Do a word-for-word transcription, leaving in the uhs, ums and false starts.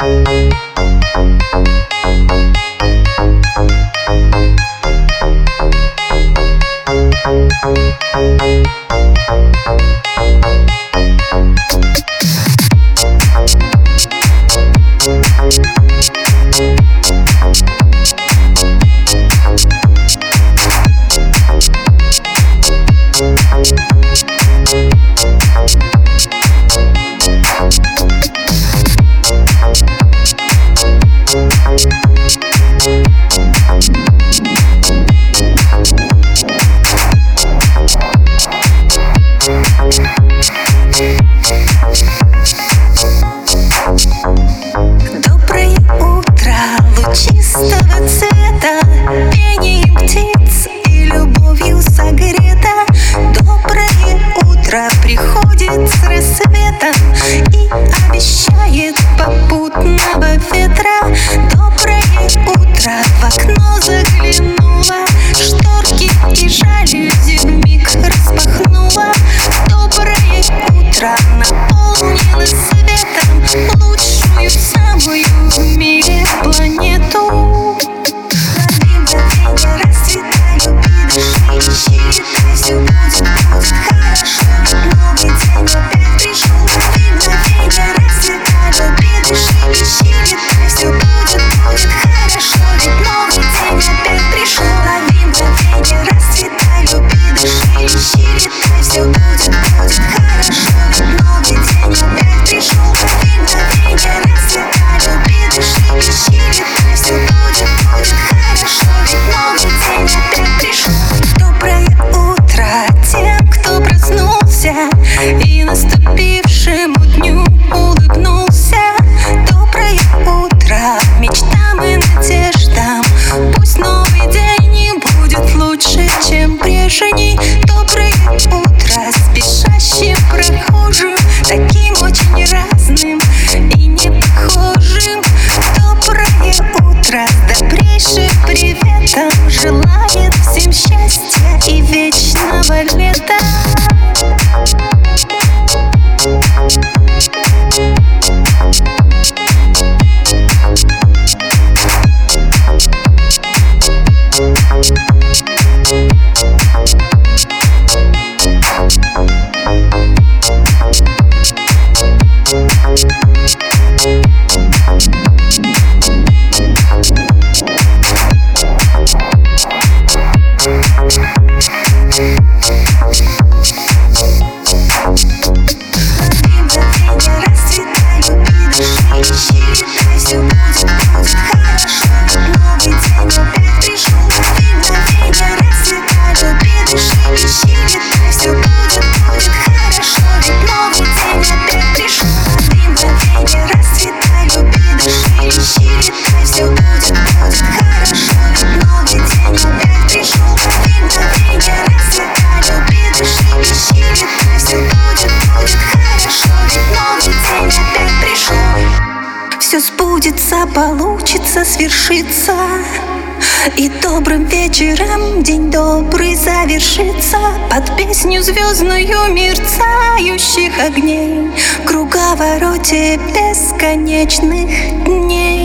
Чистого цвета, пением птиц и любовью согрета. Доброе утро приходит с рассветом и обещает попутного ветра. Доброе утро в окно заглянула, шторки и жалюзи вмиг распахнула. Доброе утро наполнено светом, лучшую самую в мире планету. Лови мгновенье, расцветай, люби, дыши, ищи, летай, все будет, будет хорошо, ведь новый день опять пришел. Лови мгновенье, расцветай, люби, дыши, ищи, летай, все будет, будет хорошо, ведь новый день опять пришел. Лови мгновенье, расцветай, люби, дыши, ищи, летай, все будет, будет хорошо, ведь новый день опять пришел. Лови мгновенье, расцветай, люби, дыши, ищи, летай, все будет, будет хорошо, ведь новый день опять пришел. Доброе утро тем, кто проснулся и наступившему дню улыбнулся. Доброе утро мечтам и надеждам, пусть новый день не будет лучше, чем прежний. Доброе утро спешащим прохожим, таким очень разным и не похожим. Доброе утро с добрейшим приветом желает всем счастья и вечного лета. Все сбудется, получится, свершится, и добрым вечером день добрый завершится под песню звездную мерцающих огней в круговороте бесконечных дней.